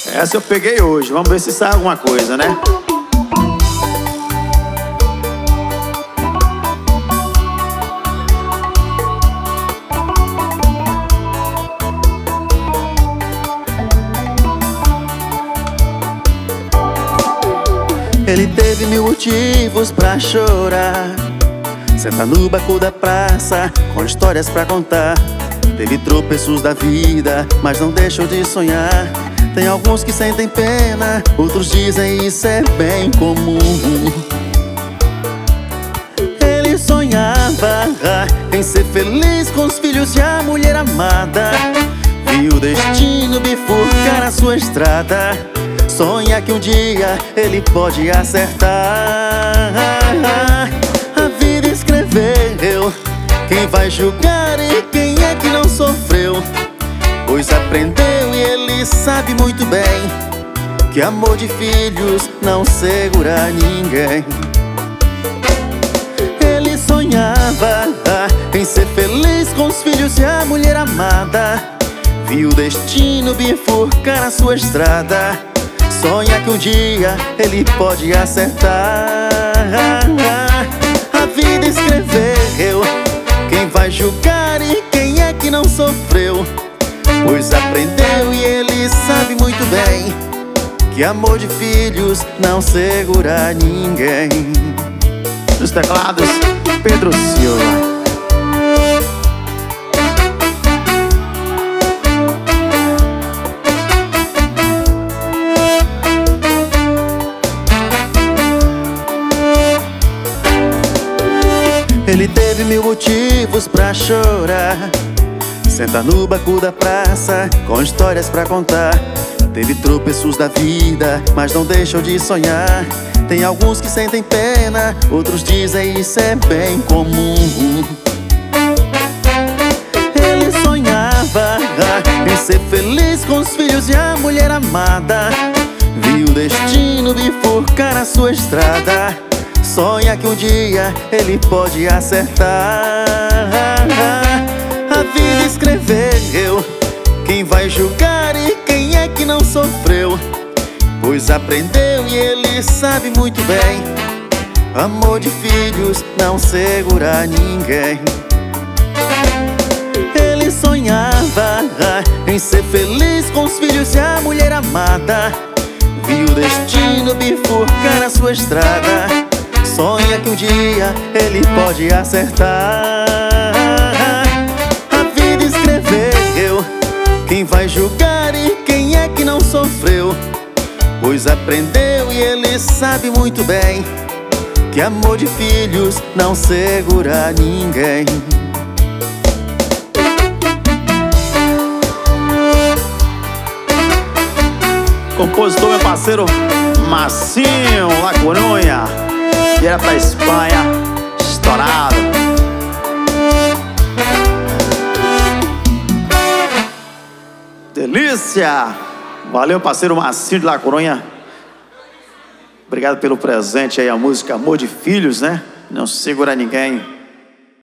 Essa eu peguei hoje, vamos ver se sai alguma coisa, né? Ele teve mil motivos pra chorar. Senta no banco da praça com histórias pra contar. Teve tropeços da vida, mas não deixou de sonhar. Tem alguns que sentem pena, outros dizem isso é bem comum. Ele sonhava em ser feliz com os filhos e a mulher amada. Viu o destino bifurcar a sua estrada. Sonha que um dia ele pode acertar. A vida escreveu quem vai julgar e quem é que não sofreu, pois aprendeu e ele sabe muito bem que amor de filhos não segura ninguém. Ele sonhava em ser feliz com os filhos e a mulher amada. Viu o destino bifurcar a sua estrada. Sonha que um dia ele pode acertar. A vida escreveu quem vai julgar e quem é que não sofreu, pois aprendeu e ele sabe muito bem que amor de filhos não segura ninguém. Nos teclados, Pedro Silva. Ele teve mil motivos pra chorar. Senta no banco da praça com histórias pra contar. Teve tropeços da vida, mas não deixou de sonhar. Tem alguns que sentem pena, outros dizem isso é bem comum. Ele sonhava em ser feliz com os filhos e a mulher amada. Viu o destino bifurcar a sua estrada. Sonha que um dia ele pode acertar. A vida escreveu quem vai julgar e quem é que não sofreu, pois aprendeu e ele sabe muito bem amor de filhos não segura ninguém. Ele sonhava em ser feliz com os filhos e a mulher amada. Viu o destino bifurcar a sua estrada. Sonha que um dia ele pode acertar. A vida escreveu quem vai julgar e quem é que não sofreu, pois aprendeu e ele sabe muito bem que amor de filhos não segura ninguém. Compositor, meu parceiro Massinho, La Coruña, direto da Espanha, estourado. Delícia! Valeu, parceiro Massinho de La Coruña. Obrigado pelo presente aí, a música Amor de Filhos, né? Não segura ninguém.